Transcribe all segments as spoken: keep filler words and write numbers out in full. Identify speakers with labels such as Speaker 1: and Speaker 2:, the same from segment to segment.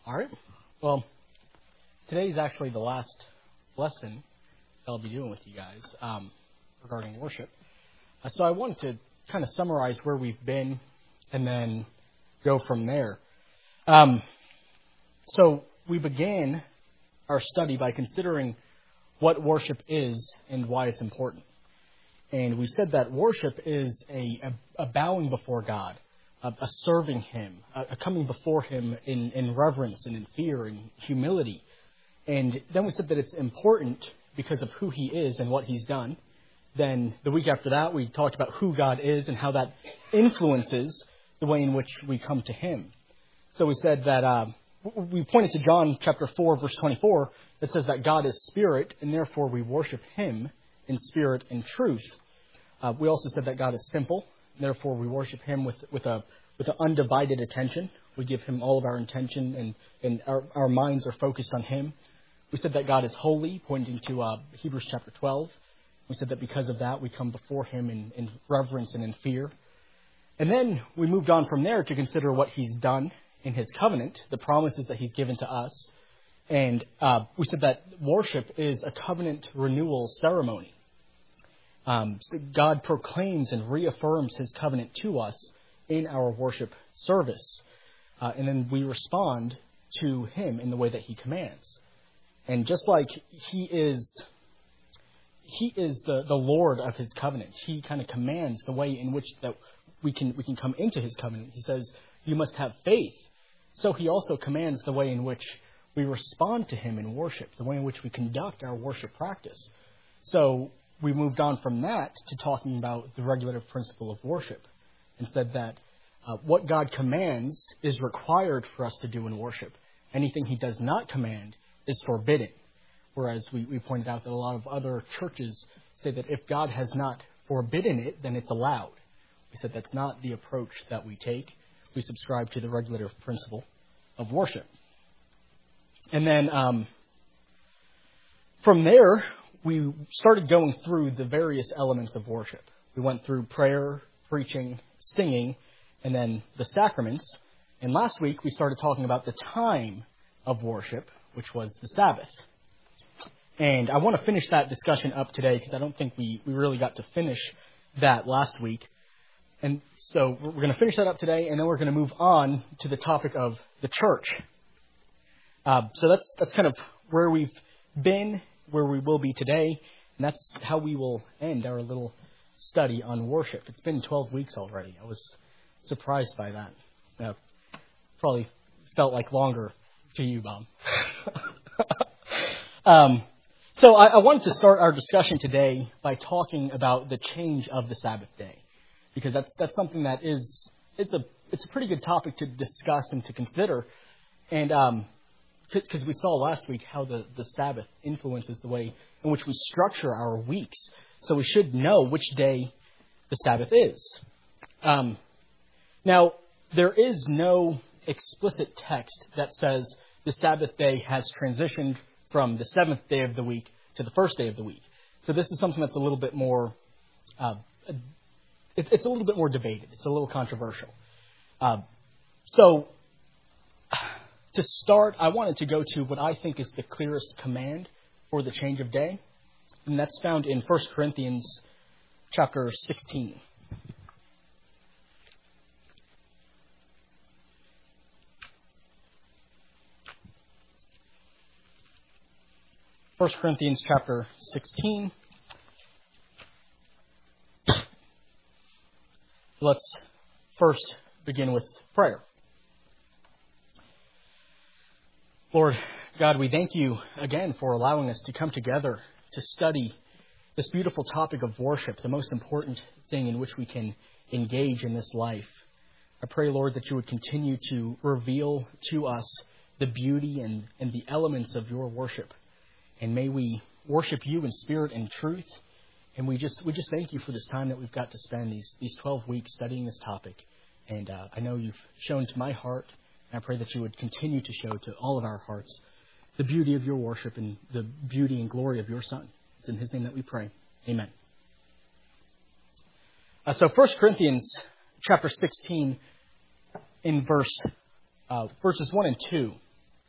Speaker 1: All right. Well, today is actually the last lesson that I'll be doing with you guys um, regarding worship. Uh, so I wanted to kind of summarize where we've been and then go from there. Um, so we began our study by considering what worship is and why it's important. And we said that worship is a, a, a bowing before God, a, a serving Him, a, a coming before Him in, in reverence and in fear and humility. And then we said that it's important because of who He is and what He's done. Then the week after that, we talked about who God is and how that influences the way in which we come to Him. So we said that uh, we pointed to John chapter four, verse twenty-four, that says that God is spirit, and therefore we worship Him in spirit and truth. Uh, we also said that God is simple, and therefore we worship Him with with a with an undivided attention. We give Him all of our intention, and, and our, our minds are focused on Him. We said that God is holy, pointing to uh, Hebrews chapter twelve. We said that because of that, we come before Him in, in reverence and in fear. And then we moved on from there to consider what He's done in His covenant, the promises that He's given to us. And uh, we said that worship is a covenant renewal ceremony. Um, so God proclaims and reaffirms His covenant to us in our worship service. Uh, and then we respond to Him in the way that He commands. And just like He is... He is the, the Lord of His covenant. He kind of commands the way in which that we can we can come into His covenant. He says, you must have faith. So He also commands the way in which we respond to Him in worship, the way in which we conduct our worship practice. So we moved on from that to talking about the regulative principle of worship and said that uh, what God commands is required for us to do in worship. Anything He does not command is forbidden. Whereas we, we pointed out that a lot of other churches say that if God has not forbidden it, then it's allowed. We said that's not the approach that we take. We subscribe to the regulative principle of worship. And then um, from there, we started going through the various elements of worship. We went through prayer, preaching, singing, and then the sacraments. And last week, we started talking about the time of worship, which was the Sabbath. And I want to finish that discussion up today because I don't think we, we really got to finish that last week. And so we're going to finish that up today, and then we're going to move on to the topic of the church. Uh, so that's that's kind of where we've been, where we will be today, and that's how we will end our little study on worship. It's been twelve weeks already. I was surprised by that. Uh, probably felt like longer to you, Bob. um. So I, I wanted to start our discussion today by talking about the change of the Sabbath day, because that's that's something that is it's a it's a pretty good topic to discuss and to consider, and um, because we saw last week how the, the Sabbath influences the way in which we structure our weeks, so we should know which day the Sabbath is. Um, now there is no explicit text that says the Sabbath day has transitioned from the seventh day of the week to the first day of the week. So this is something that's a little bit more, uh, it, it's a little bit more debated. It's a little controversial. Uh, so to start, I wanted to go to what I think is the clearest command for the change of day, and that's found in First Corinthians chapter sixteen. First Corinthians chapter sixteen. Let's first begin with prayer. Lord God, we thank You again for allowing us to come together to study this beautiful topic of worship, the most important thing in which we can engage in this life. I pray, Lord, that You would continue to reveal to us the beauty and, and the elements of Your worship. And may we worship You in spirit and truth. And we just we just thank You for this time that we've got to spend these these twelve weeks studying this topic. And uh, I know You've shown to my heart, and I pray that You would continue to show to all of our hearts the beauty of Your worship and the beauty and glory of Your Son. It's in His name that we pray. Amen. Uh, so First Corinthians chapter sixteen, in verse uh, verses one and two,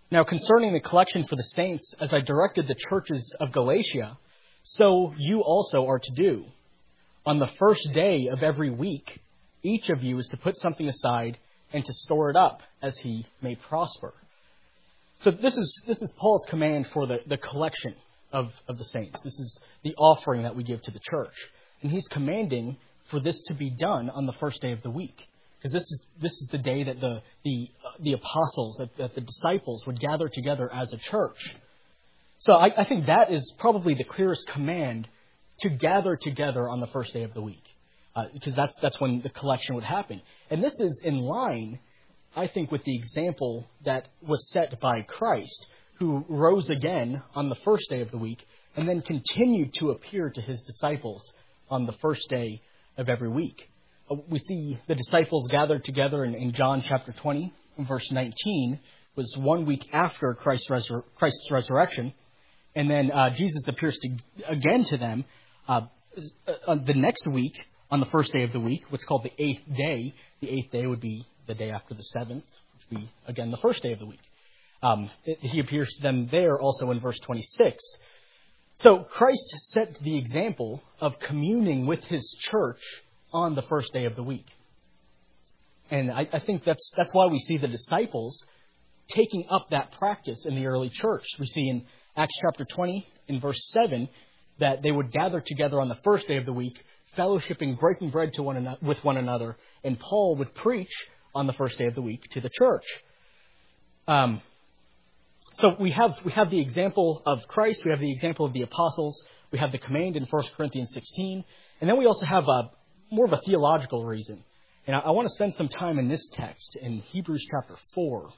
Speaker 1: Now, concerning the collection for the saints, as I directed the churches of Galatia, so you also are to do. On the first day of every week, each of you is to put something aside and to store it up as he may prosper. So this is this is Paul's command for the, the collection of, of the saints. This is the offering that we give to the church. And he's commanding for this to be done on the first day of the week. Because this is this is the day that the the uh, the apostles, that, that the disciples would gather together as a church. So I, I think that is probably the clearest command, to gather together on the first day of the week. Uh, because that's that's when the collection would happen. And this is in line, I think, with the example that was set by Christ, who rose again on the first day of the week and then continued to appear to his disciples on the first day of every week. We see the disciples gathered together in, in John chapter twenty, verse nineteen, was one week after Christ's, resur- Christ's resurrection. And then uh, Jesus appears to, again to them uh, uh, the next week, on the first day of the week, what's called the eighth day. The eighth day would be the day after the seventh, which would be, again, the first day of the week. Um, it, he appears to them there also in verse twenty-six. So Christ set the example of communing with his church on the first day of the week. And I, I think that's that's why we see the disciples taking up that practice in the early church. We see in Acts chapter twenty, in verse seven, that they would gather together on the first day of the week, fellowshipping, breaking bread to one another, with one another, and Paul would preach on the first day of the week to the church. Um, so we have we have the example of Christ, we have the example of the apostles, we have the command in First Corinthians sixteen, and then we also have a more of a theological reason. And I, I want to spend some time in this text in Hebrews chapter four.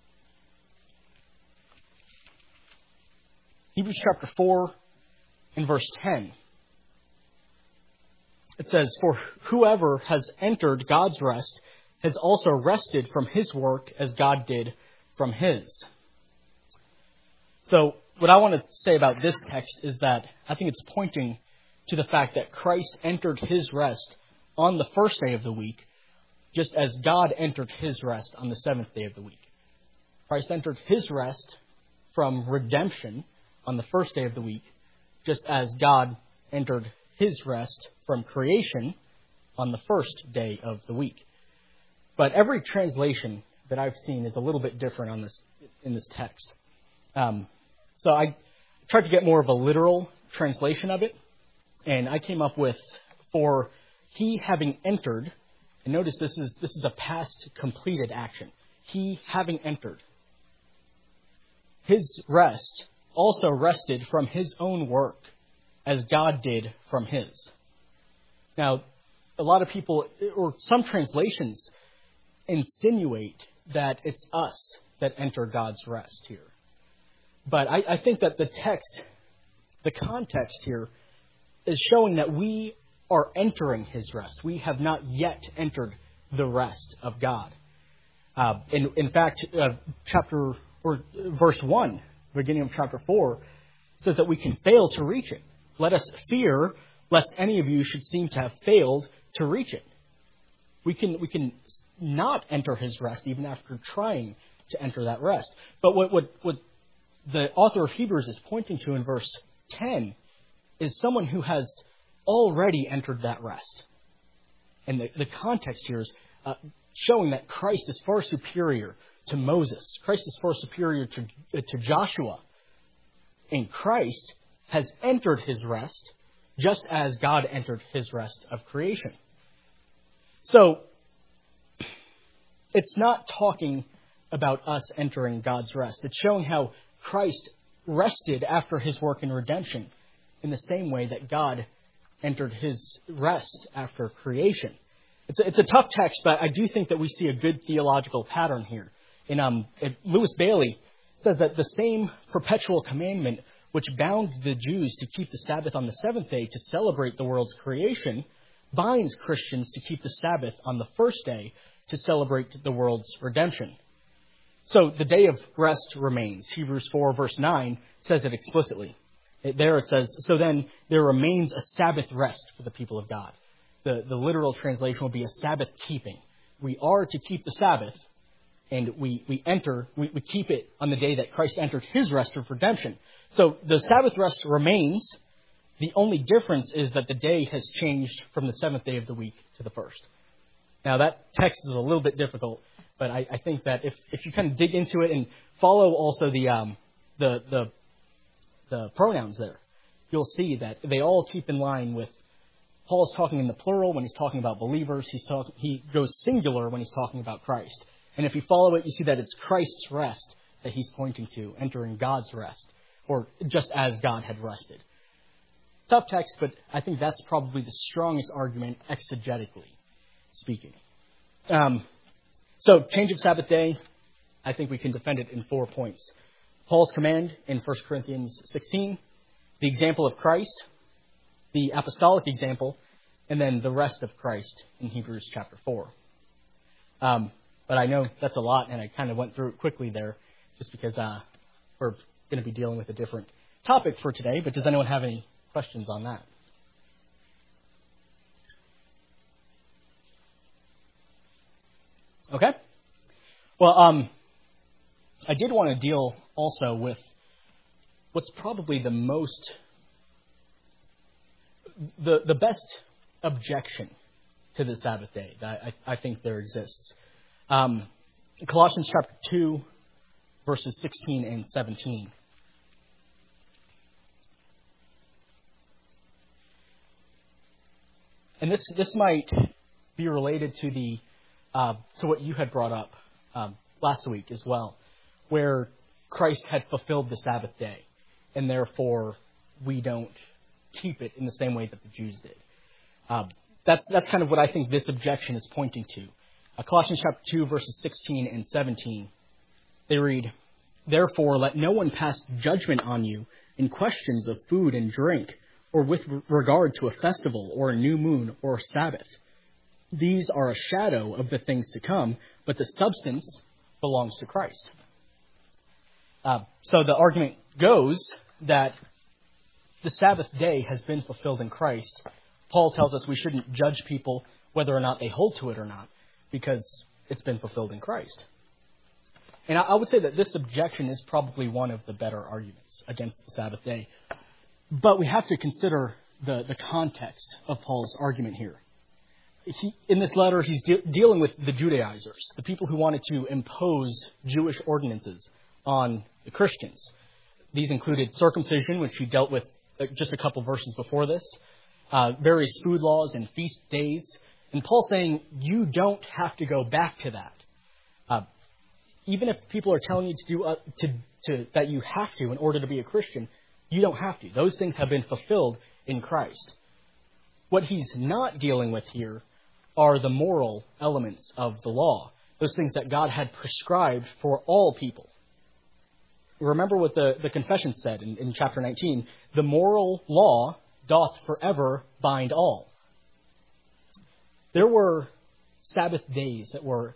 Speaker 1: Hebrews chapter four in verse ten. It says, "For whoever has entered God's rest has also rested from his work as God did from his." So what I want to say about this text is that I think it's pointing to the fact that Christ entered his rest on the first day of the week, just as God entered his rest on the seventh day of the week. Christ entered his rest from redemption on the first day of the week, just as God entered his rest from creation on the first day of the week. But every translation that I've seen is a little bit different on this in this text. Um, so I tried to get more of a literal translation of it, and I came up with, for he having entered, and notice this is this is a past completed action. He having entered his rest also rested from his own work as God did from his. Now, a lot of people, or some translations, insinuate that it's us that enter God's rest here. But I, I think that the text, the context here, is showing that we are entering his rest. We have not yet entered the rest of God. Uh, in, in fact, uh, chapter or verse one, beginning of chapter four, says that we can fail to reach it. Let us fear lest any of you should seem to have failed to reach it. We can we can not enter his rest even after trying to enter that rest. But what what, what the author of Hebrews is pointing to in verse ten is someone who has already entered that rest. And the, the context here is uh, showing that Christ is far superior to Moses. Christ is far superior to, uh, to Joshua. And Christ has entered his rest just as God entered his rest of creation. So, it's not talking about us entering God's rest. It's showing how Christ rested after his work in redemption in the same way that God entered his rest after creation. It's a, it's a tough text, but I do think that we see a good theological pattern here. In um, Lewis Bailey says that the same perpetual commandment which bound the Jews to keep the Sabbath on the seventh day to celebrate the world's creation, binds Christians to keep the Sabbath on the first day to celebrate the world's redemption. So the day of rest remains. Hebrews four verse nine says it explicitly. It, there it says, so then there remains a Sabbath rest for the people of God. The, the literal translation will be a Sabbath keeping. We are to keep the Sabbath, and we, we enter, we, we keep it on the day that Christ entered his rest of redemption. So the Sabbath rest remains. The only difference is that the day has changed from the seventh day of the week to the first. Now, that text is a little bit difficult, but I, I think that if, if you kind of dig into it and follow also the, um, the, the, the pronouns there, you'll see that they all keep in line with Paul's talking in the plural when he's talking about believers. He's talk, he goes singular when he's talking about Christ. And if you follow it, you see that it's Christ's rest that he's pointing to, entering God's rest, or just as God had rested. Tough text, but I think that's probably the strongest argument exegetically speaking. Um, so, change of Sabbath day, I think we can defend it in four points. Paul's command in First Corinthians sixteen, the example of Christ, the apostolic example, and then the rest of Christ in Hebrews chapter four. Um, but I know that's a lot, and I kind of went through it quickly there, just because uh, we're going to be dealing with a different topic for today. But does anyone have any questions on that? Okay. Well, um, I did want to deal also with what's probably the most, the the best objection to the Sabbath day that I, I think there exists. Um, Colossians chapter two, verses sixteen and seventeen. And this this might be related to the uh, to what you had brought up um, last week as well, where Christ had fulfilled the Sabbath day, and therefore we don't keep it in the same way that the Jews did. Uh, that's that's kind of what I think this objection is pointing to. Uh, Colossians chapter two, verses sixteen and seventeen. They read, "Therefore let no one pass judgment on you in questions of food and drink, or with regard to a festival, or a new moon, or a Sabbath. These are a shadow of the things to come, but the substance belongs to Christ." Uh, so the argument goes that the Sabbath day has been fulfilled in Christ. Paul tells us we shouldn't judge people whether or not they hold to it or not, because it's been fulfilled in Christ. And I, I would say that this objection is probably one of the better arguments against the Sabbath day. But we have to consider the, the context of Paul's argument here. He, in this letter, he's de- dealing with the Judaizers, the people who wanted to impose Jewish ordinances on the Christians. These included circumcision, which he dealt with just a couple verses before this, uh, various food laws and feast days. And Paul's saying, you don't have to go back to that. Uh, even if people are telling you to do uh, to, to that you have to in order to be a Christian, you don't have to. Those things have been fulfilled in Christ. What he's not dealing with here are the moral elements of the law, those things that God had prescribed for all people. Remember what the, the confession said in, in chapter nineteen, "The moral law doth forever bind all." There were Sabbath days that were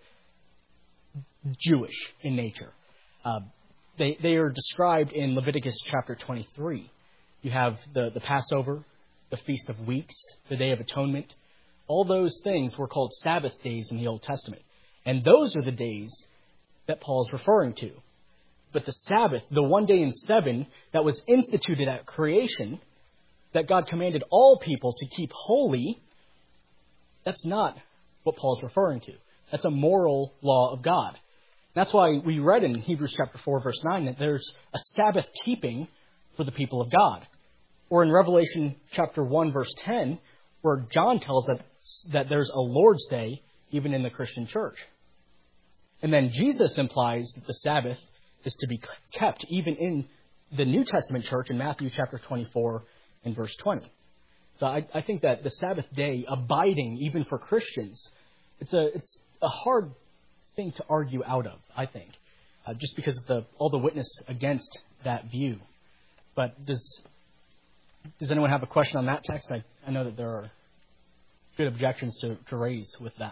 Speaker 1: Jewish in nature. Uh, they, they are described in Leviticus chapter twenty-three. You have the, the Passover, the Feast of Weeks, the Day of Atonement. All those things were called Sabbath days in the Old Testament. And those are the days that Paul is referring to. But the Sabbath, the one day in seven that was instituted at creation, that God commanded all people to keep holy, that's not what Paul's referring to. That's a moral law of God. That's why we read in Hebrews chapter four, verse nine, that there's a Sabbath keeping for the people of God. Or in Revelation chapter one, verse ten, where John tells us that there's a Lord's Day even in the Christian church. And then Jesus implies that the Sabbath is to be kept even in the New Testament church in Matthew chapter twenty-four and verse twenty. So I, I think that the Sabbath day abiding even for Christians, it's a it's a hard thing to argue out of, I think, uh, just because of the all the witness against that view. But does does anyone have a question on that text? I, I know that there are good objections to, to raise with that.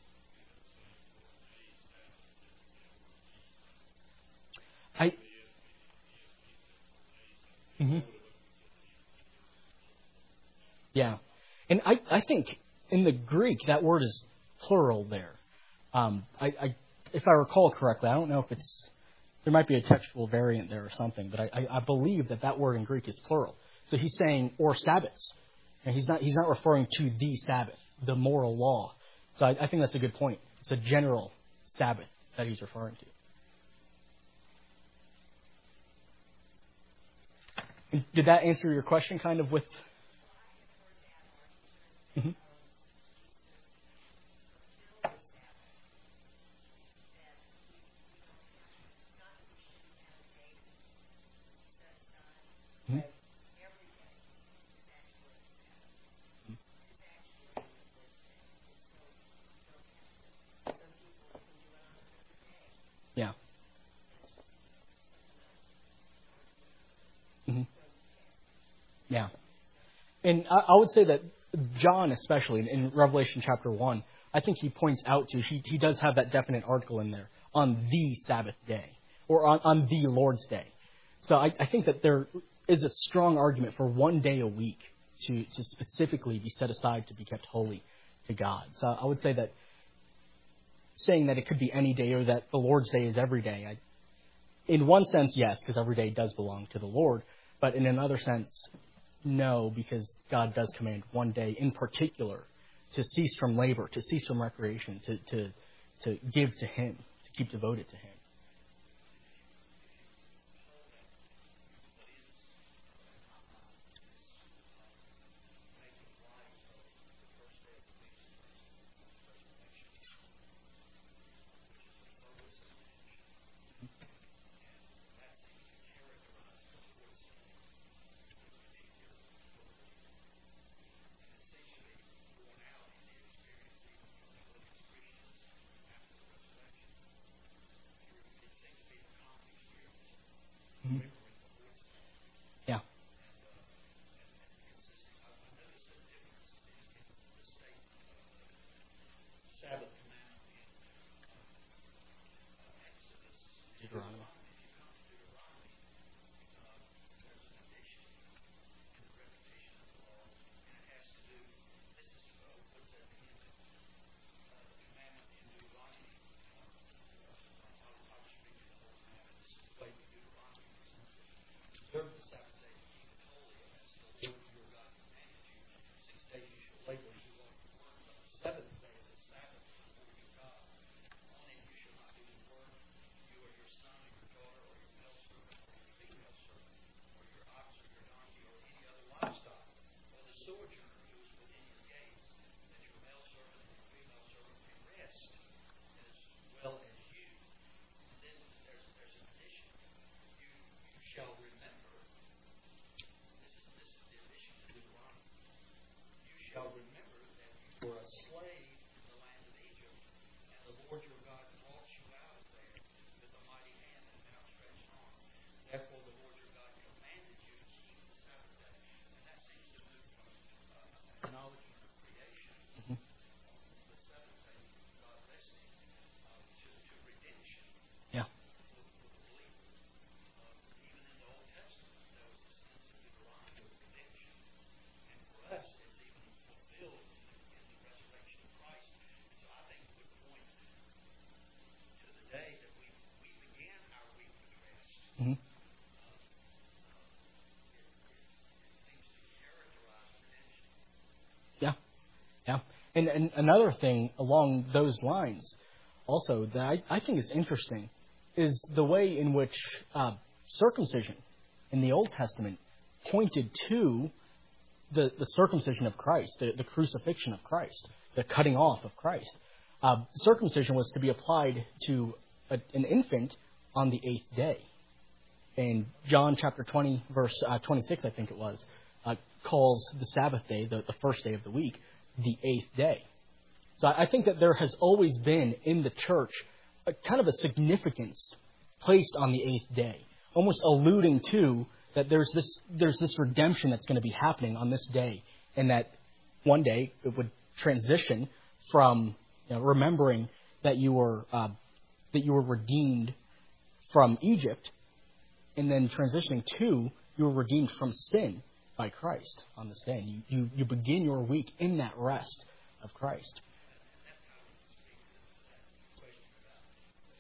Speaker 1: I. Mm-hmm. Yeah. And I, I think in the Greek, that word is plural there. Um, I, I, if I recall correctly, I don't know if it's, there might be a textual variant there or something, but I, I, I believe that that word in Greek is plural. So he's saying, or Sabbaths. And he's not, he's not referring to the Sabbath, the moral law. So I, I think that's a good point. It's a general Sabbath that he's referring to. Did that answer your question kind of with... Mm-hmm. Mm-hmm. Yeah. Mm-hmm. Yeah. And I, I would say that John, especially in, in Revelation chapter one, I think he points out to, he, he does have that definite article in there, on the Sabbath day, or on, on the Lord's day. So I, I think that there is a strong argument for one day a week to, to specifically be set aside to be kept holy to God. So I would say that saying that it could be any day or that the Lord's day is every day, I, in one sense, yes, because every day does belong to the Lord. But in another sense, no, because God does command one day in particular to cease from labor, to cease from recreation, to, to, to give to Him, to keep devoted to Him. Mm-hmm. Yeah. Deuteronomy. Yeah. Mm-hmm. Yeah. Yeah. And, and another thing along those lines, also, that I, I think is interesting, is the way in which uh, circumcision in the Old Testament pointed to the, the circumcision of Christ, the, the crucifixion of Christ, the cutting off of Christ. Uh, circumcision was to be applied to a, an infant on the eighth day. And John chapter twenty, verse uh, twenty-six, I think it was, uh, calls the Sabbath day, the, the first day of the week, the eighth day. So I think that there has always been in the church a kind of a significance placed on the eighth day, almost alluding to that there's this there's this redemption that's going to be happening on this day, and that one day it would transition from, you know, remembering that you were uh, that you were redeemed from Egypt, and then transitioning to you were redeemed from sin by Christ on this day. And you, you, you begin your week in that rest of Christ.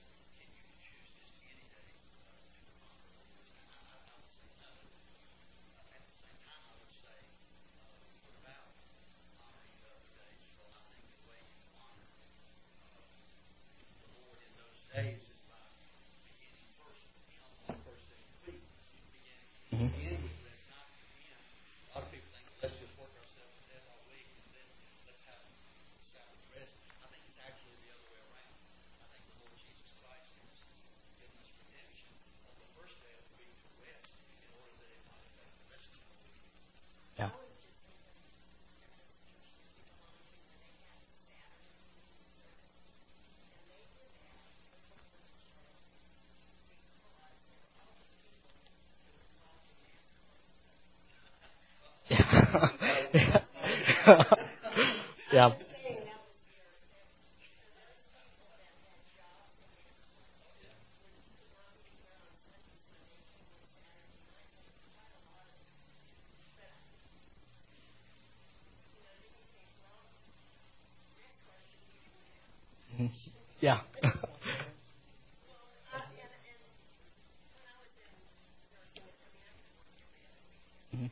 Speaker 2: days is by beginning first, you know, on the first day of the week.
Speaker 1: Mm-hmm.
Speaker 2: Beginning with rest, not the end. A lot of people think, let's just work ourselves to death all week and then let's have Sabbath rest. I think it's actually the other way around. I think the Lord Jesus Christ has given us redemption on the first day of the week to rest in order that it might affect the rest of the week.
Speaker 1: Yeah. Yeah. Yeah. Mhm. Yeah. Mhm.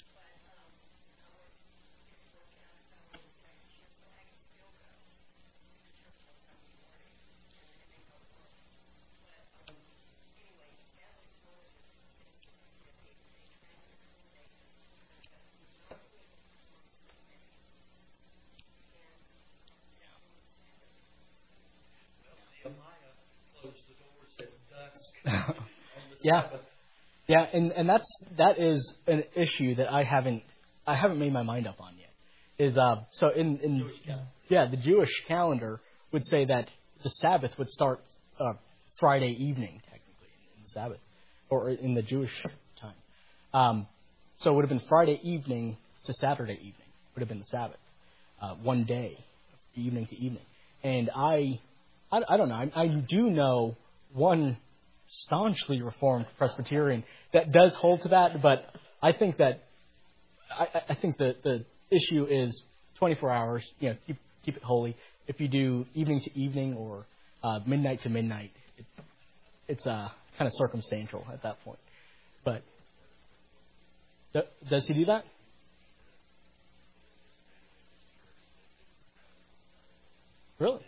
Speaker 2: Nehemiah closed the doors at dusk on the
Speaker 1: Yeah.
Speaker 2: Sabbath.
Speaker 1: Yeah, and, and that's that is an issue that I haven't I haven't made my mind up on yet. Is uh so in, in
Speaker 2: Jewish calendar.
Speaker 1: yeah, the Jewish calendar would say that the Sabbath would start uh, Friday evening, technically, in the Sabbath, or in the Jewish time. Um, so it would have been Friday evening to Saturday evening would have been the Sabbath, uh, one day, evening to evening. And I, I, I don't know. I, I do know one staunchly Reformed Presbyterian that does hold to that, but I think that I, I think the the issue is twenty-four hours. You know, keep keep it holy. If you do evening to evening or uh, midnight to midnight, it, it's uh, kind of circumstantial at that point. But th- does he do that? Really?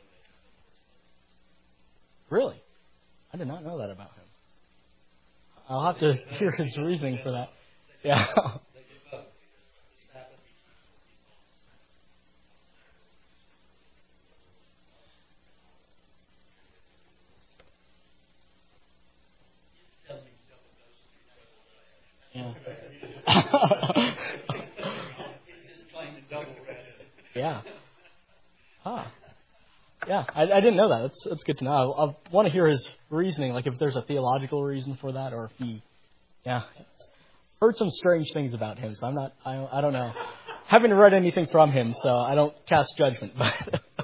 Speaker 1: Really? I did not know that about him. I'll have to hear his reasoning for that. Yeah. Yeah. Yeah. Huh. Yeah, I, I didn't know that. That's that's good to know. I, I want to hear his reasoning, like if there's a theological reason for that, or if he, yeah, heard some strange things about him. So I'm not, I, I don't know. Haven't read anything from him, so I don't cast judgment. But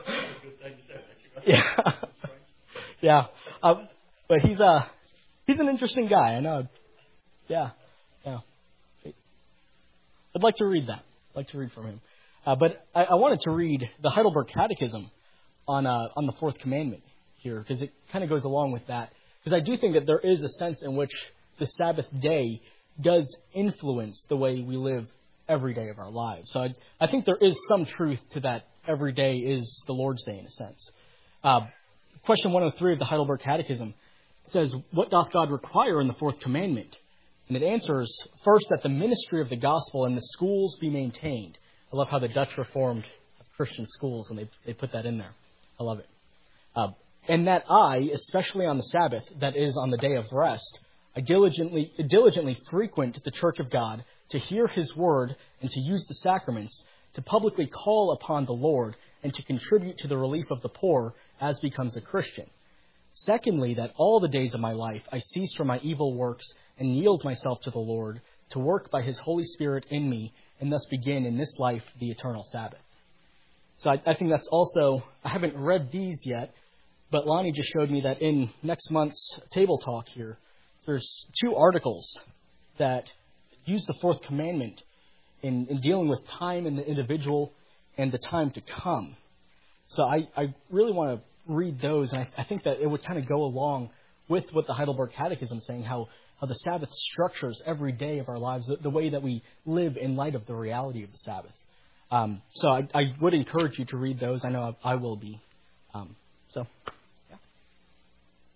Speaker 1: yeah, yeah. Uh, but he's uh he's an interesting guy. I know. Yeah, yeah. I'd like to read that. I'd like to read from him. Uh, but I, I wanted to read the Heidelberg Catechism on uh, on the fourth commandment here, because it kind of goes along with that. Because I do think that there is a sense in which the Sabbath day does influence the way we live every day of our lives. So I, I think there is some truth to that. Every day is the Lord's Day in a sense. Uh, question one oh three of the Heidelberg Catechism says, "What doth God require in the fourth commandment?" And it answers, first, that the ministry of the gospel and the schools be maintained. I love how the Dutch Reformed Christian schools, when they, they put that in there. I love it. Uh, and that I, especially on the Sabbath, that is on the day of rest, I diligently, diligently frequent the church of God to hear his word and to use the sacraments, to publicly call upon the Lord and to contribute to the relief of the poor as becomes a Christian. Secondly, that all the days of my life I cease from my evil works and yield myself to the Lord to work by his Holy Spirit in me and thus begin in this life the eternal Sabbath. So I, I think that's also, I haven't read these yet, but Lonnie just showed me that in next month's table talk here, there's two articles that use the fourth commandment in, in dealing with time in the individual and the time to come. So I, I really want to read those, and I, I think that it would kind of go along with what the Heidelberg Catechism is saying, how, how the Sabbath structures every day of our lives, the, the way that we live in light of the reality of the Sabbath. Um, so I, I would encourage you to read those. I know I, I will be. Um, so, yeah.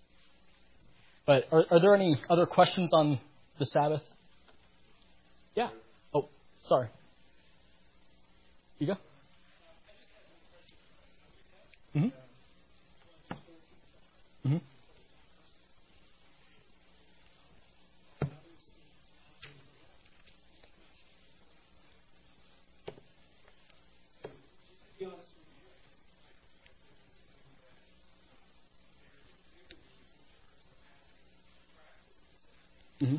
Speaker 1: But are, are there any other questions on the Sabbath? Yeah. Oh, sorry. You go. Mm-hmm. Mm-hmm. Mm-hmm.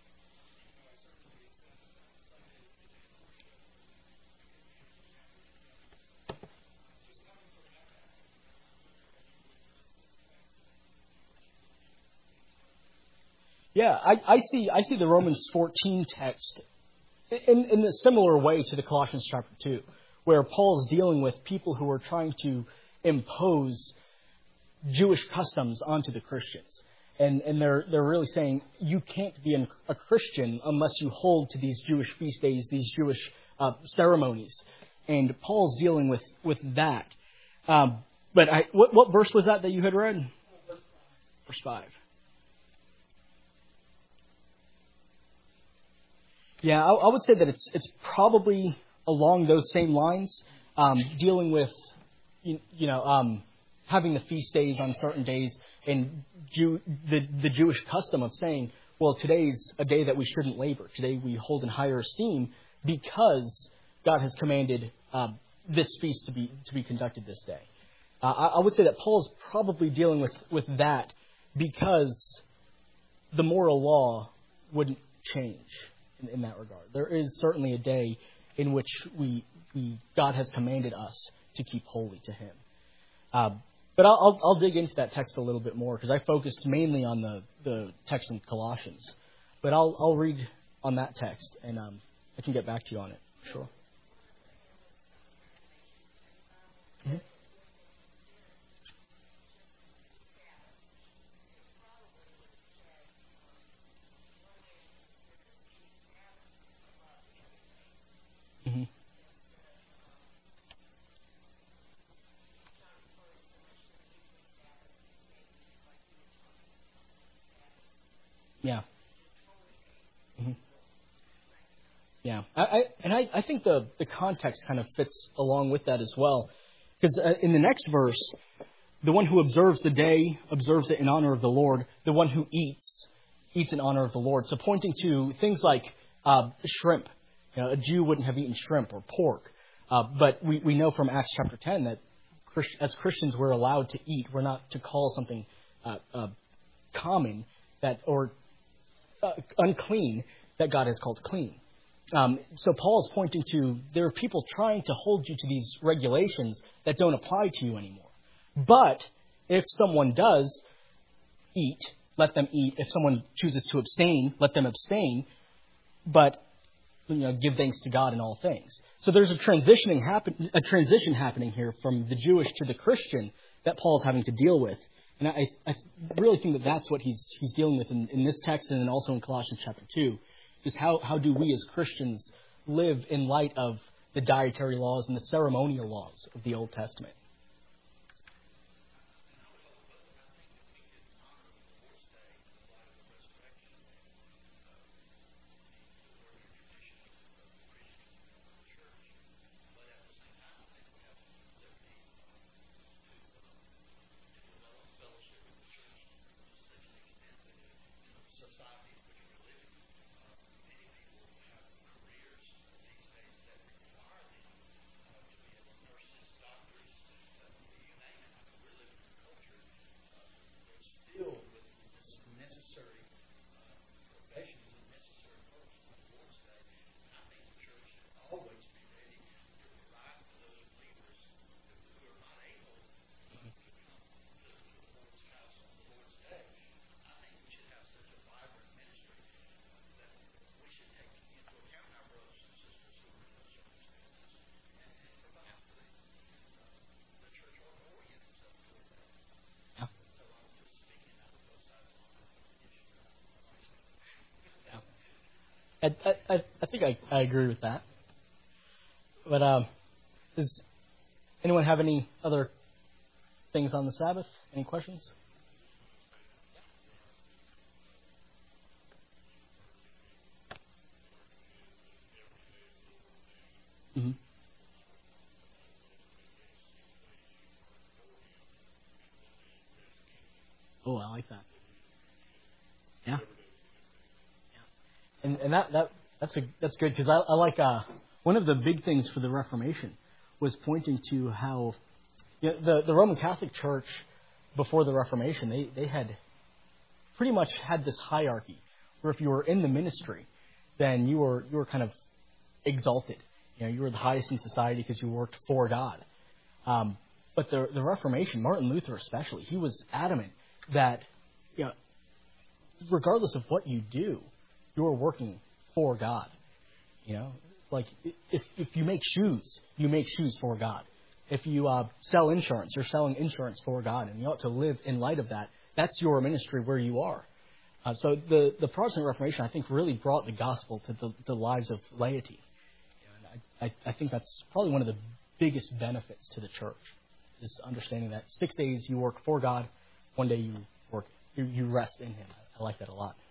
Speaker 1: Yeah, I, I see. I see the Romans fourteen text in, in a similar way to the Colossians chapter two, where Paul's dealing with people who are trying to impose Jewish customs onto the Christians, and and they're they're really saying you can't be an, a Christian unless you hold to these Jewish feast days, these Jewish uh, ceremonies, and Paul's dealing with with that. Um, but I, what what verse was that that you had read? Verse five. Yeah, I, I would say that it's it's probably along those same lines, um, dealing with you, you know um, having the feast days on certain days, and Jew, the the Jewish custom of saying, well, today's a day that we shouldn't labor. Today we hold in higher esteem because God has commanded uh, this feast to be to be conducted this day. Uh, I, I would say that Paul is probably dealing with with that because the moral law wouldn't change. In that regard, there is certainly a day in which we, we God has commanded us to keep holy to Him. Uh, but I'll, I'll, I'll dig into that text a little bit more because I focused mainly on the, the text in Colossians. But I'll I'll read on that text and um, I can get back to you on it. Sure. Mm-hmm. Mm-hmm. Yeah. Mm-hmm. Yeah. I, I and I, I think the, the context kind of fits along with that as well. Because uh, in the next verse, the one who observes the day observes it in honor of the Lord. The one who eats, eats in honor of the Lord. So pointing to things like uh, shrimp. You know, a Jew wouldn't have eaten shrimp or pork. Uh, but we, we know from Acts chapter ten that Christ, as Christians we're allowed to eat. We're not to call something uh, uh, common that or uh, unclean that God has called clean. Um, so Paul is pointing to there are people trying to hold you to these regulations that don't apply to you anymore. But if someone does eat, let them eat. If someone chooses to abstain, let them abstain. But you know, give thanks to God in all things. So there's a transitioning happen, a transition happening here from the Jewish to the Christian that Paul's having to deal with. And I, I really think that that's what he's he's dealing with in, in this text and then also in Colossians chapter two. Is how, how do we as Christians live in light of the dietary laws and the ceremonial laws of the Old Testament? I, I, I think I, I agree with that. But um, does anyone have any other things on the Sabbath? Any questions? Oh, I like that. Yeah. Yeah. And and that that that's a that's good because I, I like uh, one of the big things for the Reformation was pointing to how you know, the the Roman Catholic Church before the Reformation they they had pretty much had this hierarchy where if you were in the ministry, then you were you were kind of exalted. You know, you were the highest in society because you worked for God. Um, but the the Reformation, Martin Luther especially, he was adamant that you know, regardless of what you do, you're working for God. You know, like if if you make shoes, you make shoes for God. If you uh, sell insurance, you're selling insurance for God, and you ought to live in light of that. That's your ministry where you are. Uh, so the the Protestant Reformation, I think, really brought the gospel to the, the lives of laity. And I, I, I think that's probably one of the biggest benefits to the church, is understanding that six days you work for God, one day you work, you, you rest in Him. I like that a lot.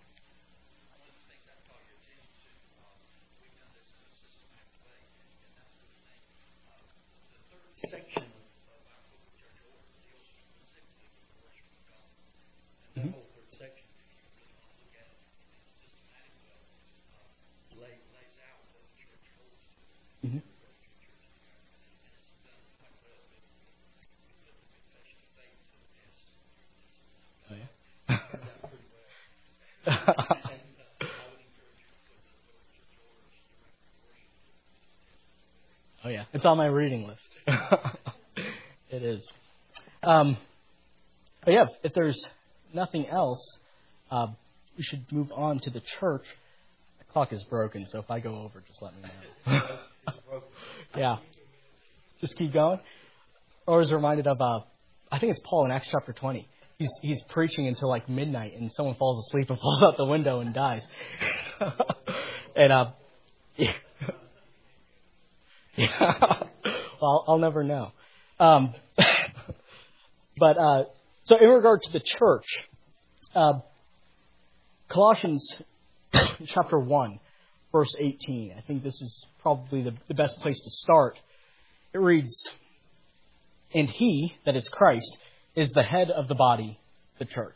Speaker 2: Section of, of our book of church order deals specifically with the worship of God. And that
Speaker 1: Mm-hmm.
Speaker 2: whole third section, if you really want to look at it in a systematic way, uh, lay, lays out what the church holds to
Speaker 1: Mm-hmm.
Speaker 2: in regards to the church of God. And it's done quite well with, with put the confession of faith to the test.
Speaker 1: Oh, yeah.
Speaker 2: Turned out pretty well. And uh, I would encourage you to put the book of church orders directly worship to the test.
Speaker 1: Oh, yeah. It's on my reading list. It is. Um, but yeah, if there's nothing else, uh, we should move on to the church. The clock is broken, so if I go over, just let me know. Yeah. Just keep going. Or I was reminded of, uh, I think it's Paul in Acts chapter twenty. He's he's preaching until like midnight, and someone falls asleep and falls out the window and dies. and uh, yeah. Yeah. Well, I'll, I'll never know. Um, but uh, so in regard to the church, uh, Colossians chapter one, verse eighteen. I think this is probably the, the best place to start. It reads, "And He, that is Christ, is the head of the body, the church."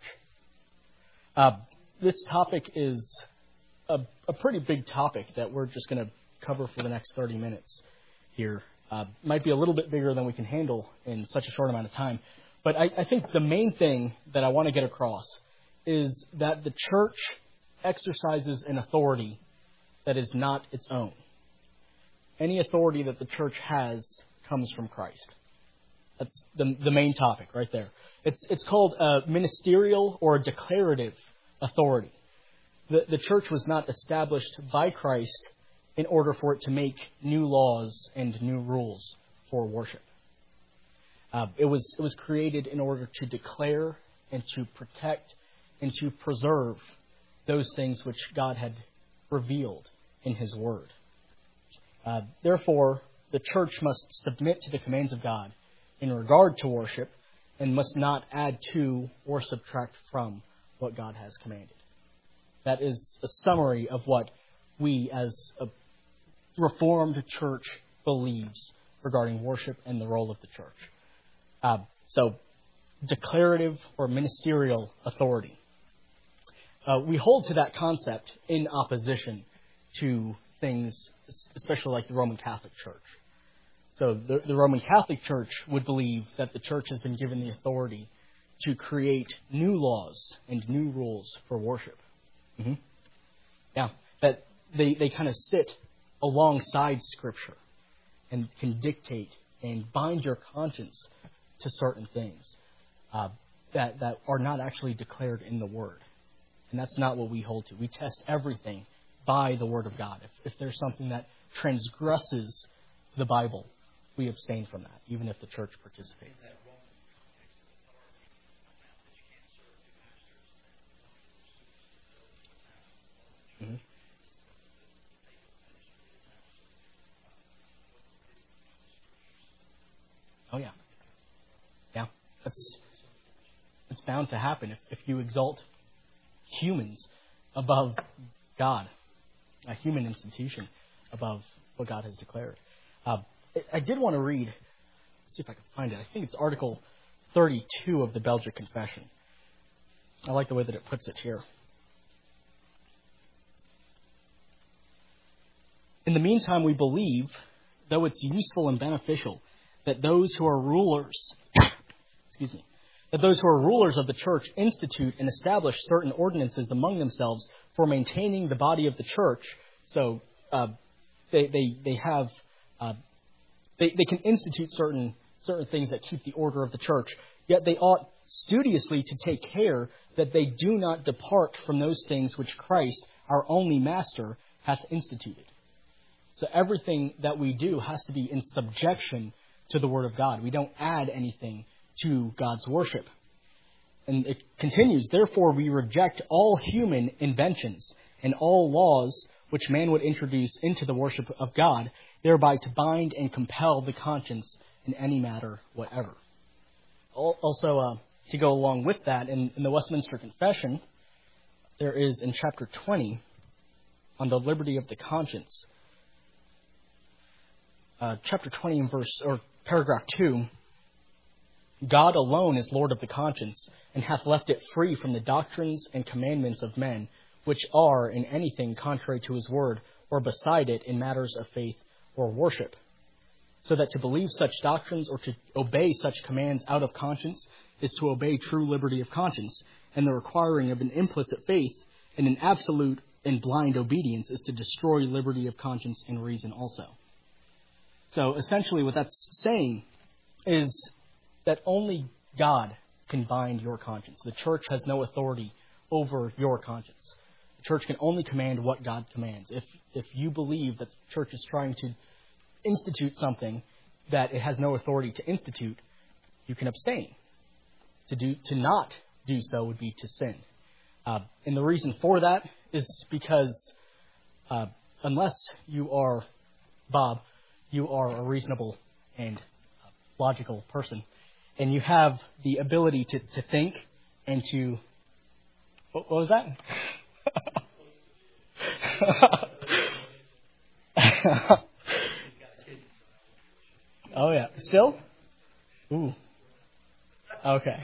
Speaker 1: Uh, this topic is a, a pretty big topic that we're just going to cover for the next thirty minutes here. Uh, might be a little bit bigger than we can handle in such a short amount of time. But I, I think the main thing that I want to get across is that the church exercises an authority that is not its own. Any authority that the church has comes from Christ. That's the, the main topic right there. It's, it's called a ministerial or a declarative authority. The, the church was not established by Christ in order for it to make new laws and new rules for worship. Uh, it was it was created in order to declare and to protect and to preserve those things which God had revealed in His Word. Uh, therefore, the church must submit to the commands of God in regard to worship and must not add to or subtract from what God has commanded. That is a summary of what we as a Reformed church believes regarding worship and the role of the church. Uh, so, declarative or ministerial authority. Uh, we hold to that concept in opposition to things, especially like the Roman Catholic Church. So, the, the Roman Catholic Church would believe that the church has been given the authority to create new laws and new rules for worship. Mm-hmm. Yeah, that they, they kind of sit alongside Scripture and can dictate and bind your conscience to certain things uh, that, that are not actually declared in the Word. And that's not what we hold to. We test everything by the Word of God. If, if there's something that transgresses the Bible, we abstain from that, even if the church participates. Mm-hmm. Oh, yeah. Yeah. That's, it's bound to happen if, if you exalt humans above God, a human institution above what God has declared. Uh, I did want to read, let's see if I can find it. I think it's Article thirty-two of the Belgic Confession. I like the way that it puts it here. In the meantime, we believe, though it's useful and beneficial, that those who are rulers, excuse me, that those who are rulers of the church institute and establish certain ordinances among themselves for maintaining the body of the church. So uh, they they they have uh, they they can institute certain certain things that keep the order of the church. Yet they ought studiously to take care that they do not depart from those things which Christ, our only Master, hath instituted. So everything that we do has to be in subjection to the Word of God. We don't add anything to God's worship. And it continues, therefore we reject all human inventions and all laws which man would introduce into the worship of God, thereby to bind and compel the conscience in any matter whatever. Also, uh, to go along with that, in, in the Westminster Confession, there is in chapter twenty on the liberty of the conscience, uh, chapter twenty in verse, or paragraph two, God alone is Lord of the conscience, and hath left it free from the doctrines and commandments of men, which are in anything contrary to his word, or beside it in matters of faith or worship. So that to believe such doctrines or to obey such commands out of conscience is to obey true liberty of conscience, and the requiring of an implicit faith and an absolute and blind obedience is to destroy liberty of conscience and reason also. So essentially what that's saying is that only God can bind your conscience. The church has no authority over your conscience. The church can only command what God commands. If if you believe that the church is trying to institute something that it has no authority to institute, you can abstain. To do to not do so would be to sin. Uh, and the reason for that is because uh, unless you are Bob, you are a reasonable and uh, logical person, and you have the ability to, to think and to... What, what was that? Oh, yeah. Still? Ooh. Okay.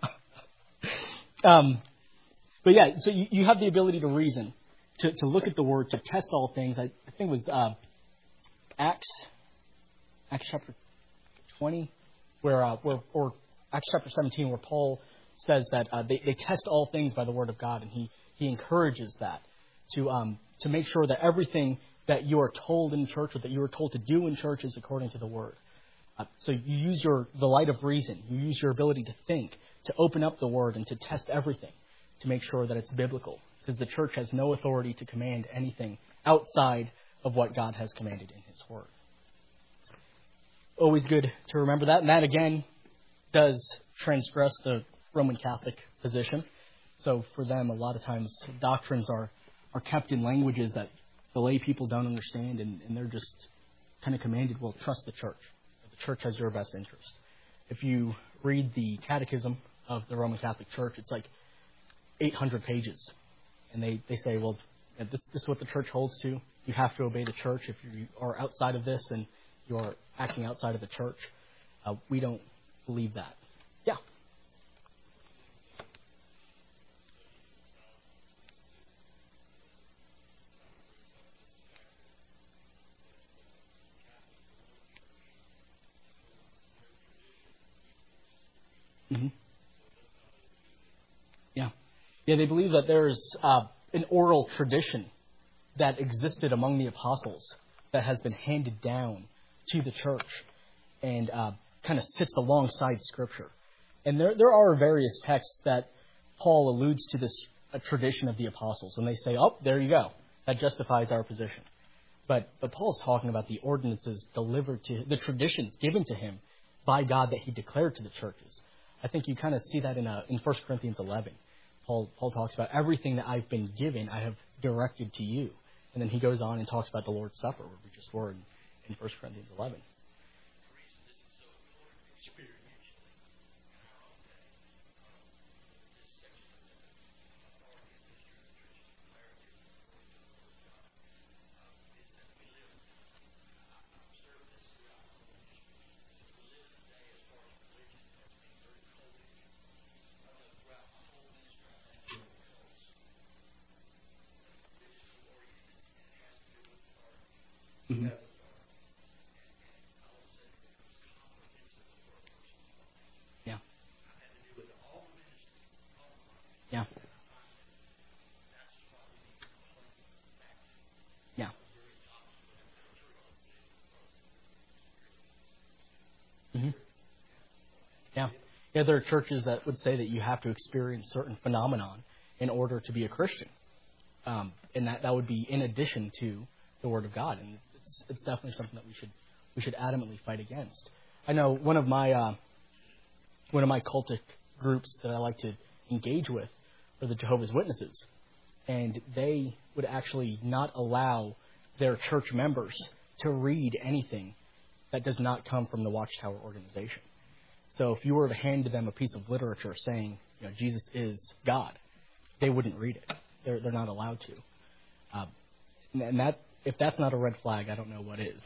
Speaker 1: um, but yeah, so you, you have the ability to reason, to, to look at the Word, to test all things. I, I think it was uh, Acts, Acts chapter twenty, where, uh, where or Acts chapter seventeen, where Paul says that uh, they, they test all things by the Word of God, and he, he encourages that to um, to make sure that everything that you are told in church or that you are told to do in church is according to the Word. Uh, so you use your the light of reason, you use your ability to think, to open up the Word and to test everything to make sure that it's biblical, because the church has no authority to command anything outside of what God has commanded in His Word. Always good to remember that, and that again does transgress the Roman Catholic position. So for them, a lot of times doctrines are, are kept in languages that the lay people don't understand, and, and they're just kind of commanded, well, trust the church. The church has your best interest. If you read the Catechism of the Roman Catholic Church, it's like eight hundred pages. And they, they say, well, this, this is what the church holds to. You have to obey the church. If you are outside of this, then you are acting outside of the church. Uh, we don't believe that. Yeah. Mm-hmm. Yeah. Yeah, they believe that there's uh, an oral tradition that existed among the apostles that has been handed down to the church and uh, kind of sits alongside Scripture. And there there are various texts that Paul alludes to this uh, tradition of the apostles, and they say, oh, there you go. That justifies our position. But but Paul's talking about the ordinances delivered to, the traditions given to him by God that he declared to the churches. I think you kind of see that in uh, in First Corinthians eleven. Paul Paul talks about everything that I've been given, I have directed to you. And then he goes on and talks about the Lord's Supper, where we just were in, in First Corinthians eleven. Yeah. Yeah. Mm-hmm. Yeah. Yeah, there are churches that would say that you have to experience certain phenomenon in order to be a Christian. Um, and that, that would be in addition to the Word of God. And it's, it's definitely something that we should we should adamantly fight against. I know one of my uh, one of my cultic groups that I like to engage with are the Jehovah's Witnesses. And they would actually not allow their church members to read anything that does not come from the Watchtower organization. So if you were to hand them a piece of literature saying, you know, Jesus is God, they wouldn't read it. They're they're not allowed to. Um, and that if that's not a red flag, I don't know what is.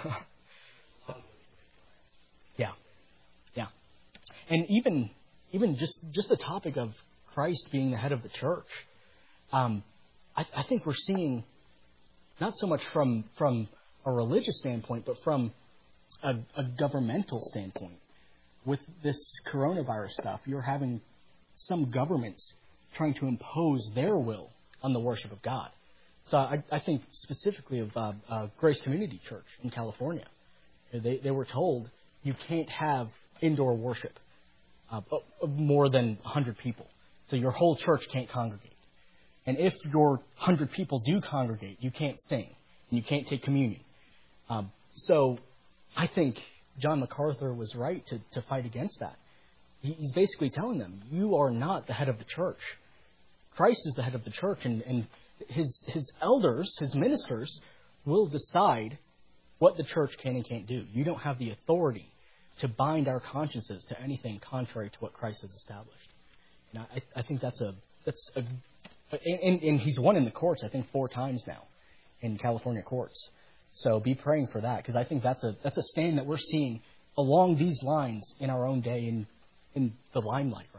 Speaker 1: yeah, yeah. And even even just just the topic of Christ being the head of the church, um, I, I think we're seeing not so much from from a religious standpoint, but from a, a governmental standpoint. With this coronavirus stuff, you're having some governments trying to impose their will on the worship of God. So I, I think specifically of uh, uh, Grace Community Church in California. They, they were told you can't have indoor worship uh, of more than one hundred people. So your whole church can't congregate. And if your one hundred people do congregate, you can't sing and you can't take communion. Um, so I think John MacArthur was right to, to fight against that. He, he's basically telling them, you are not the head of the church. Christ is the head of the church, and, and his his elders, his ministers, will decide what the church can and can't do. You don't have the authority to bind our consciences to anything contrary to what Christ has established. And I, I think that's a that's a and, and he's won in the courts, I think, four times now in California courts. So be praying for that, because I think that's a that's a stand that we're seeing along these lines in our own day in in the limelight right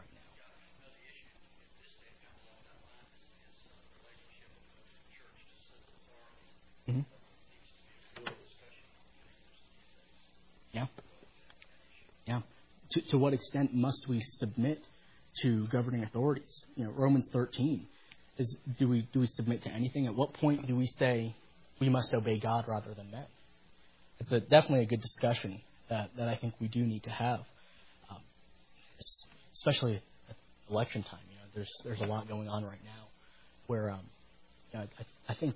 Speaker 1: now. Mm-hmm. Yeah. Yeah. To to what extent must we submit to governing authorities? You know, Romans thirteen is do we do we submit to anything? At what point do we say we must obey God rather than men? It's a, definitely a good discussion that, that I think we do need to have, um, especially at election time. You know, there's there's a lot going on right now where um, you know, I, I think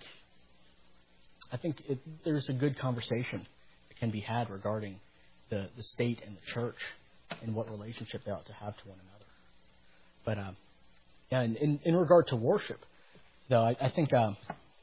Speaker 1: I think it, there's a good conversation that can be had regarding the, the state and the church and what relationship they ought to have to one another. But um, yeah, in, in, in regard to worship, though, I, I think. Um,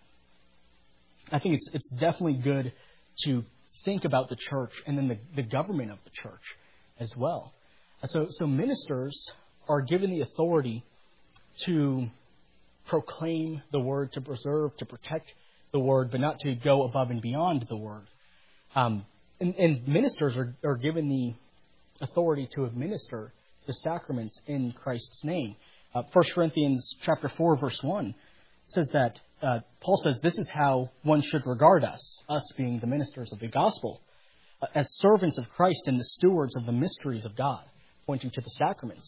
Speaker 1: I think it's it's definitely good to think about the church and then the, the government of the church as well. So so ministers are given the authority to proclaim the word, to preserve, to protect the word, but not to go above and beyond the word. Um, and, and ministers are, are given the authority to administer the sacraments in Christ's name. Uh, First Corinthians chapter four, verse one says that Uh, Paul says this is how one should regard us, us being the ministers of the gospel, uh, as servants of Christ and the stewards of the mysteries of God, pointing to the sacraments.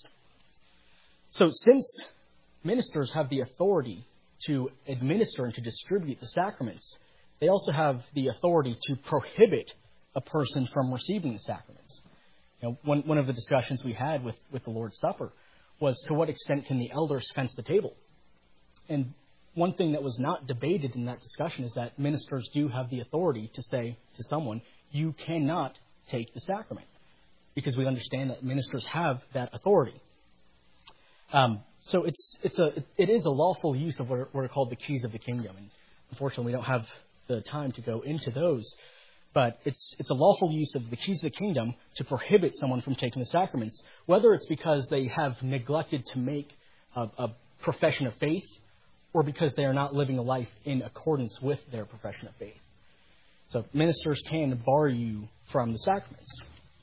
Speaker 1: So since ministers have the authority to administer and to distribute the sacraments, they also have the authority to prohibit a person from receiving the sacraments. You know, one, one of the discussions we had with, with the Lord's Supper was to what extent can the elders fence the table? And one thing that was not debated in that discussion is that ministers do have the authority to say to someone, you cannot take the sacrament, because we understand that ministers have that authority. Um, so it's it's a it is a lawful use of what are, what are called the keys of the kingdom, and unfortunately we don't have the time to go into those. But it's it's a lawful use of the keys of the kingdom to prohibit someone from taking the sacraments, whether it's because they have neglected to make a, a profession of faith, or because they are not living a life in accordance with their profession of faith. So ministers can bar you from the sacraments.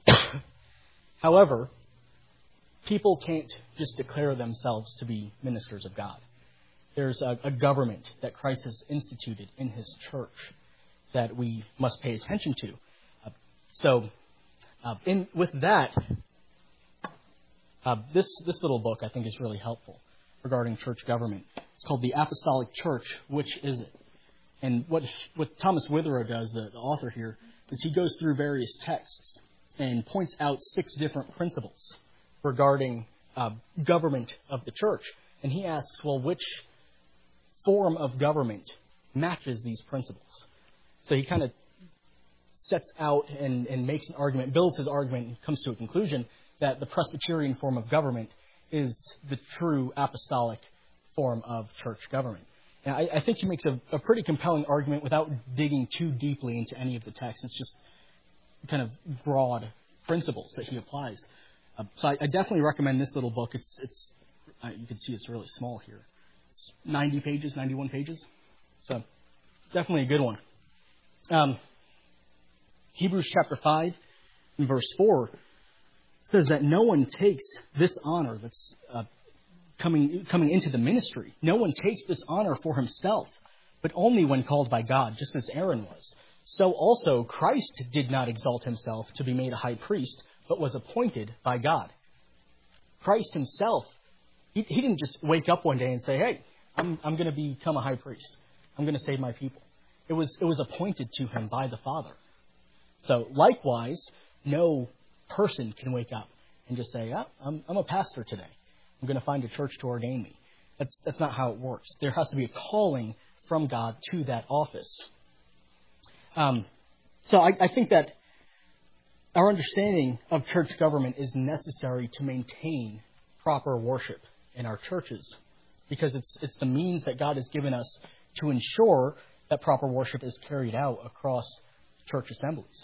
Speaker 1: However, people can't just declare themselves to be ministers of God. There's a, a government that Christ has instituted in his church that we must pay attention to. Uh, so uh, in with that, uh, this, this little book I think is really helpful. regarding church government. It's called the Apostolic Church. Which is it? And what what Thomas Witherell does, the, the author here, is he goes through various texts and points out six different principles regarding uh, government of the church. And he asks, well, which form of government matches these principles? So he kind of sets out and, and makes an argument, builds his argument, and comes to a conclusion that the Presbyterian form of government is the true apostolic form of church government. And I, I think he makes a, a pretty compelling argument without digging too deeply into any of the text. It's just kind of broad principles that he applies. Uh, so I, I definitely recommend this little book. It's it's uh, you can see it's really small here. It's ninety pages, ninety-one pages. So definitely a good one. Um, Hebrews chapter five and verse four says that no one takes this honor that's uh, coming coming into the ministry. No one takes this honor for himself, but only when called by God, just as Aaron was. So also Christ did not exalt himself to be made a high priest, but was appointed by God. Christ himself, he, he didn't just wake up one day and say, hey, I'm, I'm going to become a high priest. I'm going to save my people. It was, it was appointed to him by the Father. So likewise, no person can wake up and just say, oh, I'm, I'm a pastor today. I'm going to find a church to ordain me. That's, that's not how it works. There has to be a calling from God to that office. Um, so I, I think that our understanding of church government is necessary to maintain proper worship in our churches, because it's it's the means that God has given us to ensure that proper worship is carried out across church assemblies.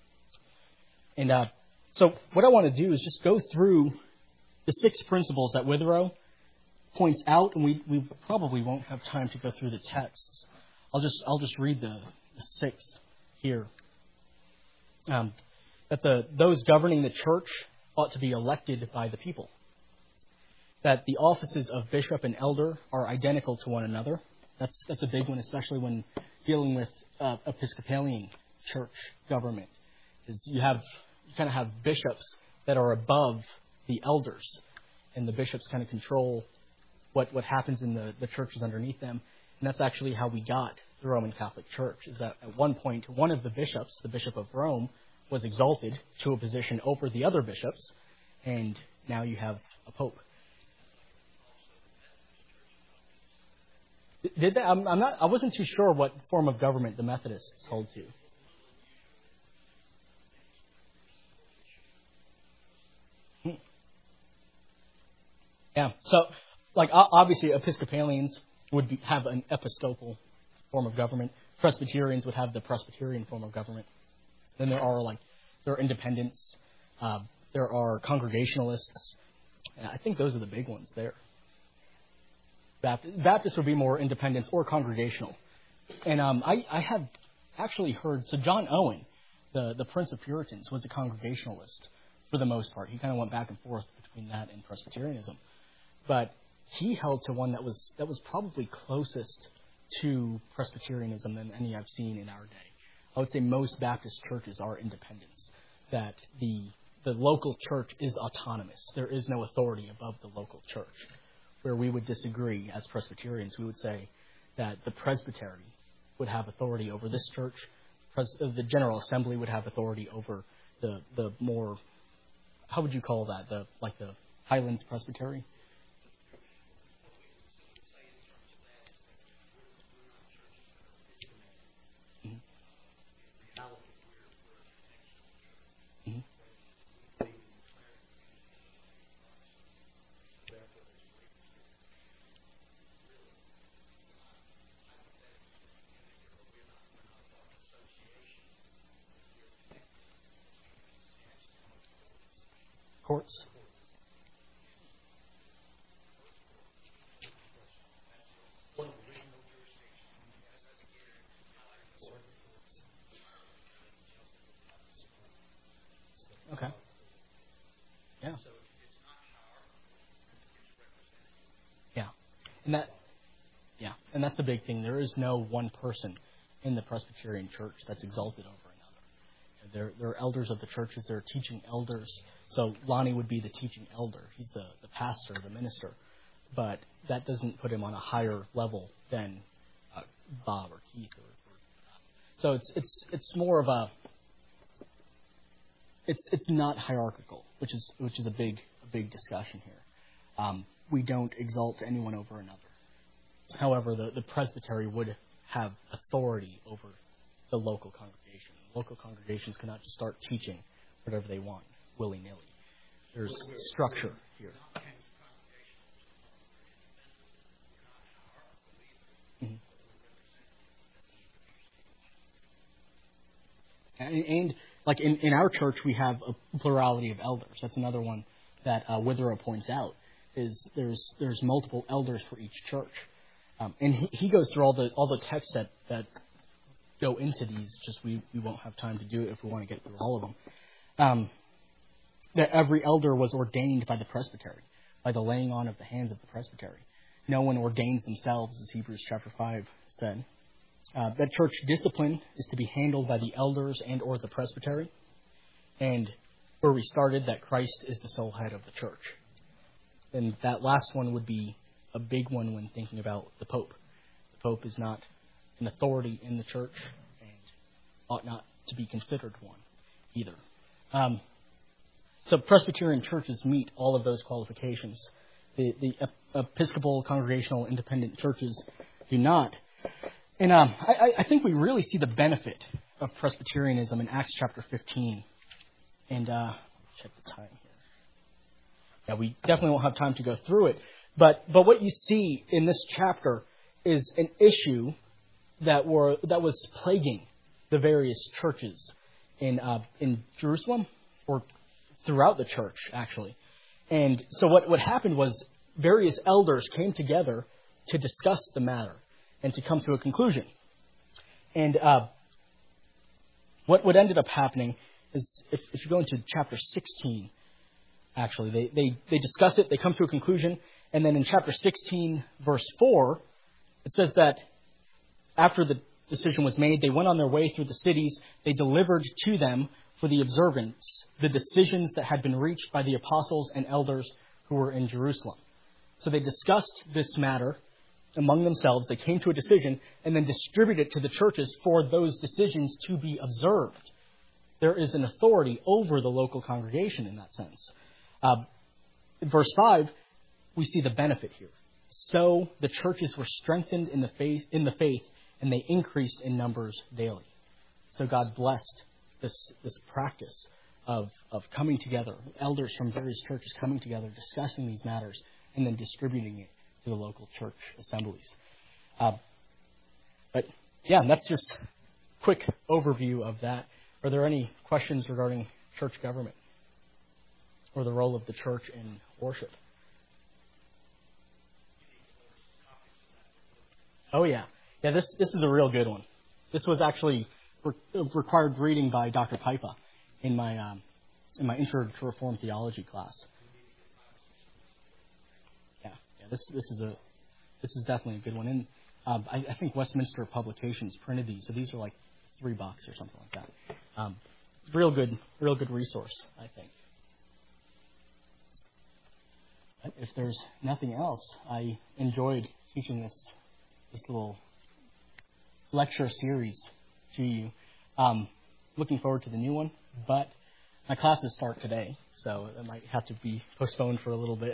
Speaker 1: And uh, so what I want to do is just go through the six principles that Witherell points out, and we, we probably won't have time to go through the texts. I'll just I'll just read the, the six here. Um, that the those governing the church ought to be elected by the people. That the offices of bishop and elder are identical to one another. That's that's a big one, especially when dealing with uh, Episcopalian church government. Is you have you kind of have bishops that are above the elders, and the bishops kind of control what what happens in the, the churches underneath them. And that's actually how we got the Roman Catholic Church, is that at one point, one of the bishops, the Bishop of Rome, was exalted to a position over the other bishops, and now you have a pope. Did that? I'm, I'm not. I wasn't too sure what form of government the Methodists hold to. Hmm. Yeah. So, like, obviously, Episcopalians would be, have an episcopal form of government. Presbyterians would have the Presbyterian form of government. Then there are like there are independents. Uh, there are Congregationalists. I think those are the big ones there. Baptist, Baptists would be more independents or congregational. And um, I, I have actually heard, so John Owen, the, the Prince of Puritans, was a Congregationalist for the most part. He kind of went back and forth between that and Presbyterianism. But he held to one that was that was probably closest to Presbyterianism than any I've seen in our day. I would say most Baptist churches are independents, that the the local church is autonomous. There is no authority above the local church. Where we would disagree as Presbyterians, we would say that the presbytery would have authority over this church. Pres- the General Assembly would have authority over the the more, how would you call that? The like the Highlands Presbytery. Courts. Okay. Yeah. Yeah. And that yeah, and that's a big thing. There is no one person in the Presbyterian church that's exalted over another. There, there are elders of the churches. There are teaching elders. So Lonnie would be the teaching elder. He's the, the pastor, the minister. but that doesn't put him on a higher level than uh, Bob or Keith. Or, or uh, so it's it's it's more of a it's it's not hierarchical, which is which is a big a big discussion here. Um, we don't exalt anyone over another. However, the, the presbytery would have authority over the local congregation. Local congregations cannot just start teaching whatever they want, willy-nilly. There's structure here. Mm-hmm. And, and like in, in our church, we have a plurality of elders. That's another one that uh, Withrow points out, is there's there's multiple elders for each church. Um, and he, he goes through all the all the texts that, that go into these. Just we, we won't have time to do it if we want to get through all of them. Um, that every elder was ordained by the presbytery, by the laying on of the hands of the presbytery. No one ordains themselves, as Hebrews chapter five said. Uh, that church discipline is to be handled by the elders and or the presbytery. And where we started, that Christ is the sole head of the church. And that last one would be a big one when thinking about the Pope. The Pope is not an authority in the church and ought not to be considered one either. Um, so Presbyterian churches meet all of those qualifications. The, the Episcopal Congregational Independent churches do not. And um, I, I think we really see the benefit of Presbyterianism in Acts chapter fifteen. And uh, check the time here. Yeah, we definitely won't have time to go through it. But but what you see in this chapter is an issue that were that was plaguing the various churches in uh, in Jerusalem, or throughout the church, actually. And so what, what happened was various elders came together to discuss the matter and to come to a conclusion. And uh, what what ended up happening is, if, if you go into chapter sixteen, actually, they, they, they discuss it, they come to a conclusion, and then in chapter sixteen, verse four, it says that after the decision was made, they went on their way through the cities, they delivered to them for the observance the decisions that had been reached by the apostles and elders who were in Jerusalem. So they discussed this matter among themselves, they came to a decision, and then distributed it to the churches for those decisions to be observed. There is an authority over the local congregation in that sense. Uh, in verse five, we see the benefit here. So the churches were strengthened in the faith, in the faith, and they increased in numbers daily. So God blessed this this practice of of coming together, elders from various churches coming together, discussing these matters, and then distributing it to the local church assemblies. Uh, but yeah, that's just a quick overview of that. Are there any questions regarding church government or the role of the church in worship? Oh yeah, yeah. This this is a real good one. This was actually re- required reading by Doctor Pipa in my um, in my Intro to Reformed Theology class. Yeah, yeah. This this is a this is definitely a good one, and um, I, I think Westminster Publications printed these, so these are like three bucks or something like that. Um, real good, real good resource, I think. But if there's nothing else, I enjoyed teaching this this little lecture series to you. Um, looking forward to the new one, but my classes start today, so it might have to be postponed for a little bit.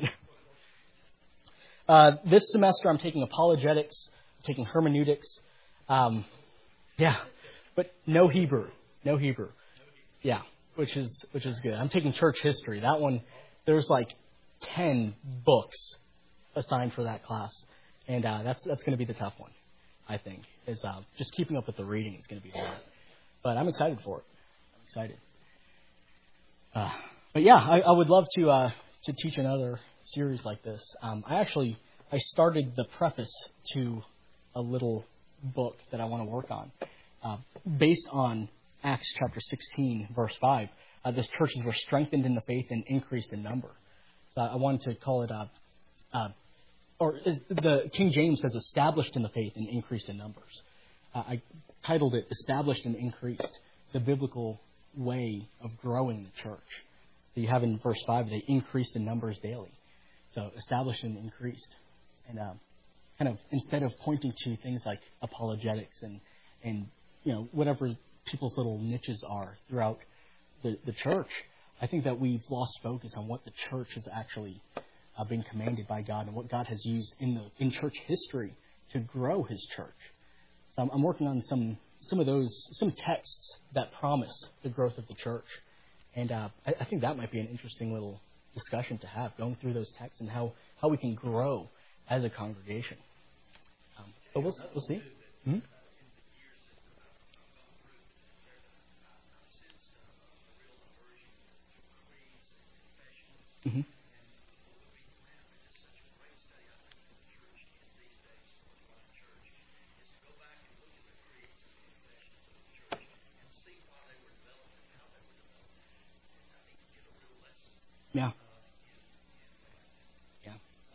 Speaker 1: uh, this semester, I'm taking apologetics, I'm taking hermeneutics. Um, yeah, but no Hebrew, no Hebrew. Yeah, which is which is good. I'm taking church history. That one, there's like ten books assigned for that class. And uh, that's that's going to be the tough one, I think. Is uh, just keeping up with the reading is going to be hard. But I'm excited for it. I'm excited. Uh, but yeah, I, I would love to uh, to teach another series like this. Um, I actually I started the preface to a little book that I want to work on, uh, based on Acts chapter sixteen, verse five. Uh, the churches were strengthened in the faith and increased in number. So I wanted to call it a. Uh, uh, Or is, the King James says established in the faith and increased in numbers. Uh, I titled it Established and Increased, the biblical way of growing the church. So you have in verse five, they increased in numbers daily. So established and increased. And um, kind of instead of pointing to things like apologetics and, and you know, whatever people's little niches are throughout the, the church, I think that we've lost focus on what the church has actually uh, been commanded by God and what God has used in the in church history to grow His church. So I'm, I'm working on some some of those some texts that promise the growth of the church, and uh, I, I think that might be an interesting little discussion to have, going through those texts and how, how we can grow as a congregation. Um, but we'll we'll see. Mm-hmm. Mm-hmm. Yeah. Yeah.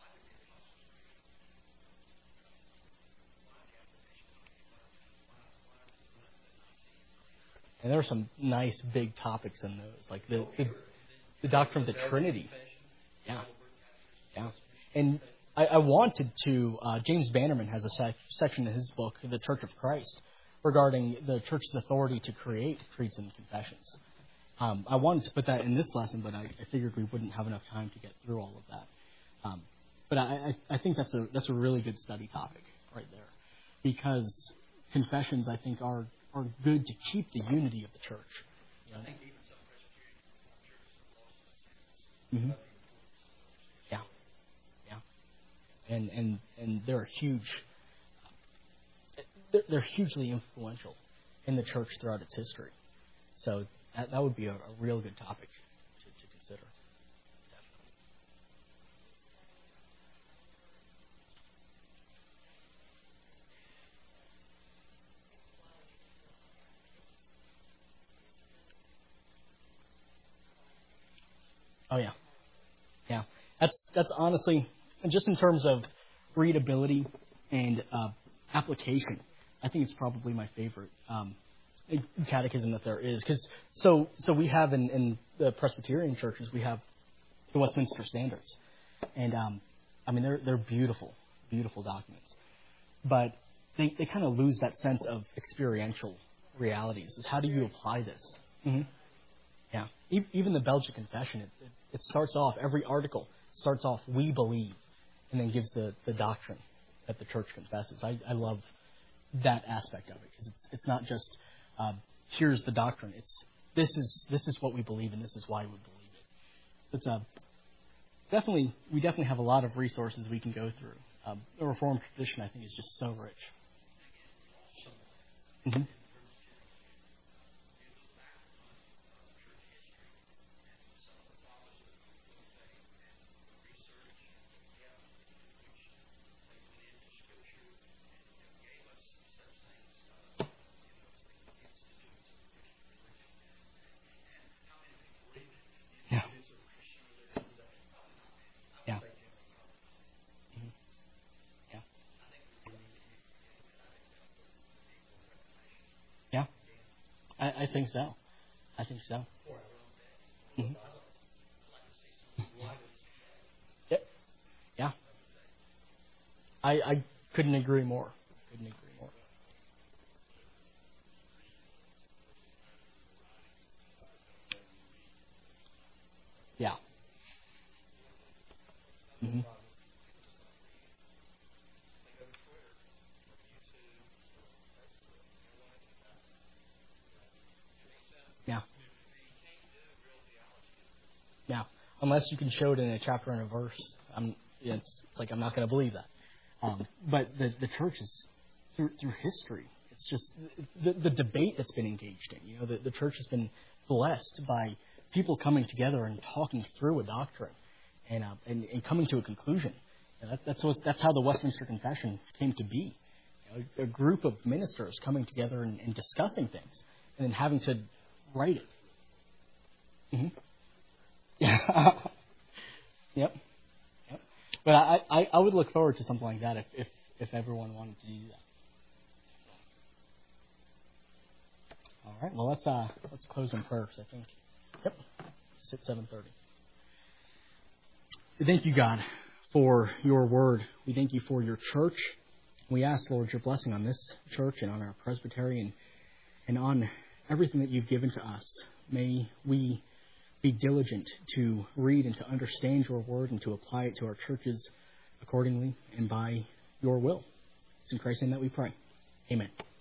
Speaker 1: And there are some nice big topics in those, like the the, the doctrine of the Trinity. Yeah. Yeah. And I, I wanted to, uh, James Bannerman has a sec- section in his book, The Church of Christ, regarding the church's authority to create creeds and confessions. Um, I wanted to put that in this lesson, but I, I figured we wouldn't have enough time to get through all of that. Um, but I, I, I think that's a that's a really good study topic right there, because confessions, I think, are are good to keep the unity of the church. You know?
Speaker 2: I think even some Presbyterian churches have lost the sense.
Speaker 1: Mm-hmm. Yeah, yeah, and and and they're huge. They're, they're hugely influential in the church throughout its history. So that, that would be a, a real good topic to, to consider. Definitely. Oh yeah, yeah. That's that's honestly, just in terms of readability and uh, application, I think it's probably my favorite um, catechism that there is. Because so so we have in, in the Presbyterian churches, we have the Westminster Standards, and um, I mean they're they're beautiful, beautiful documents, but they they kind of lose that sense of experiential realities. Is how do you apply this? Mm-hmm. Yeah, e- even the Belgian Confession, it, it, it starts off, every article starts off, we believe, and then gives the, the doctrine that the church confesses. I, I love that aspect of it, because it's it's not just uh, here's the doctrine. It's this is this is what we believe, and this is why we believe it. It's a definitely we definitely have a lot of resources we can go through. Um, the Reformed tradition, I think, is just so rich. Mm-hmm. Yeah. Yeah. Mm-hmm. Yeah. Yeah. I, I think so. I think so. Mm-hmm. Yep. Yeah. I, I couldn't agree more. Couldn't agree more. Yeah. Mm-hmm. Yeah. Yeah. Unless you can show it in a chapter and a verse, I'm, it's like I'm not going to believe that. Um, but the the church is through through history. It's just the the debate that's been engaged in. You know, the, the church has been blessed by people coming together and talking through a doctrine and uh, and, and coming to a conclusion. And that, that's what, that's how the Westminster Confession came to be. You know, a group of ministers coming together and, and discussing things, and then having to write it. Mm-hmm. Yeah. Yep. Yep. But I, I, I would look forward to something like that if, if, if everyone wanted to do that. All right. Well, let's uh let's close in prayer, because I think. Yep. It's at seven thirty. Thank you, God, for your word. We thank you for your church. We ask, Lord, your blessing on this church and on our presbytery and, and on everything that you've given to us. May we be diligent to read and to understand your word and to apply it to our churches accordingly and by your will. It's in Christ's name that we pray. Amen.